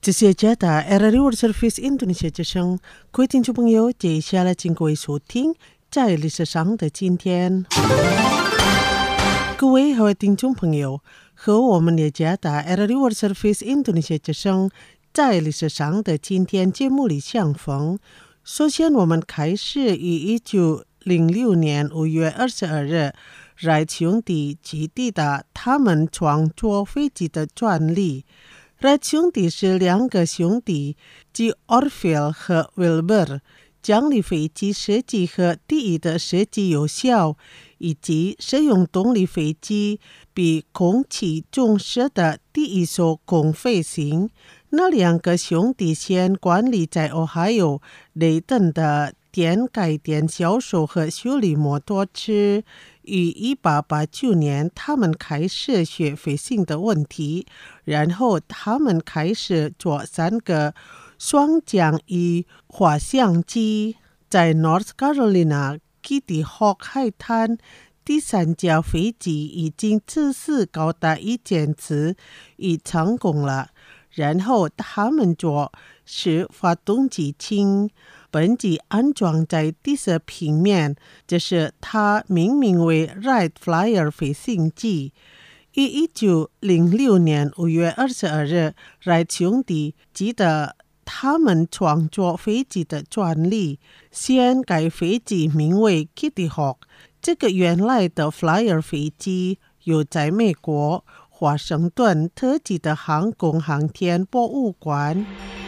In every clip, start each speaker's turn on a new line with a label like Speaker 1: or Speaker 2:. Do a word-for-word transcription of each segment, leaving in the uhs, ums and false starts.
Speaker 1: 这是加拿大 R R World Service Indonesia 之声，各位听众朋友，接下来请各位收听在历史上的今天。各位和听众朋友，和我们的加拿大 R R World Service Indonesia 之声在历史上的今天节目里相逢。首先，我们开始于一九零六年五月二十二日，来兄弟基地的他们创作飞机的专利。Wright 兄弟是两个兄弟，即 Orville 和 Wilbur， 奖励飞机设计和第一的设计有效，以及使用动力飞机比空气重视的第一艘公飞行。那两个兄弟先管理在 Ohio 雷登的电改电销售和修理摩托车。于一八八九年，他们开始学飞行的问题，然后他们开始做三个双桨翼滑翔机。在 North Carolina Kitty Hawk 海滩，第三架飞机已经测试高达一千次，已成功了。然后他们做是发动机倾。本机安装在地色平面，这是它命名为 Wright Flyer 飞行机。于一九零六年五月二十二日 ，Wright 兄弟记得他们创作飞机的专利，先该飞机名为 Kitty Hawk。这个原来的 Flyer 飞机有在美国华盛顿特级的航空航天博物馆。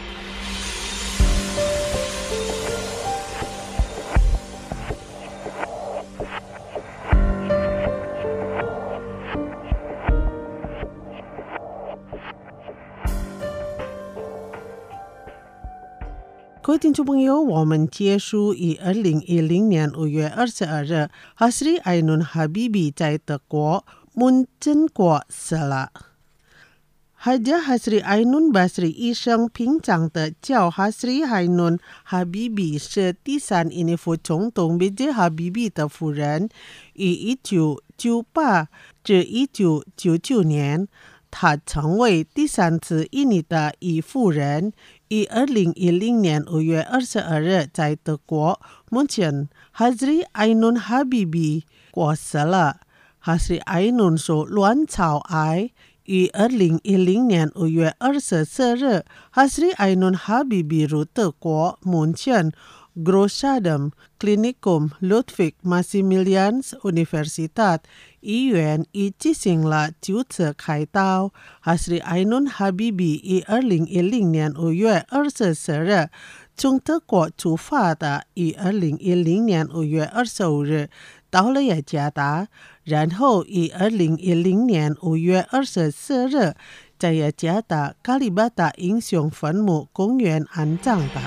Speaker 1: 各位听众朋友，我们结束于二零一零年五月二十二日，哈斯里艾努哈比比在德国门诊过世了。Haja Hasri Ainun Basri 医生平常的叫 Hasri Ainun Habibi 是第三印尼副总统 B J Habibie 的夫人，于一九九八至一九九九年，她成为第三次印尼的一夫人。于二零一零年五月二十二日，在德国门诊 Hasri Ainun Habibi 过世了。Hasri Ainun 属卵巢癌。于二零一零年五月二十四日 Hasri Ainun Habibi 入德国门诊 Großschadem Klinikum Ludwig Maximilians Universität 医院已进行了九次开刀。Hasri Ainun Habibi 于二零一零年五月二十四日从德国出发的，于二零一零年五月二十五日到了雅加达，然后于二零一零年五月二十四日在雅加达卡里巴达英雄坟墓公园安葬的。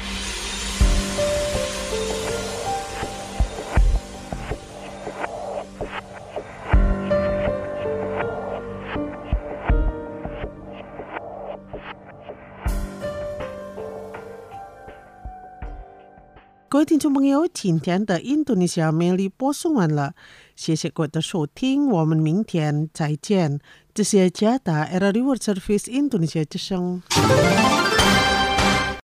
Speaker 1: 各位听众朋友，今天的印度尼西亚美丽播送完了，谢谢各位的收听，我们明天再见。这是加拿大 R R World Service 印度尼西亚之声。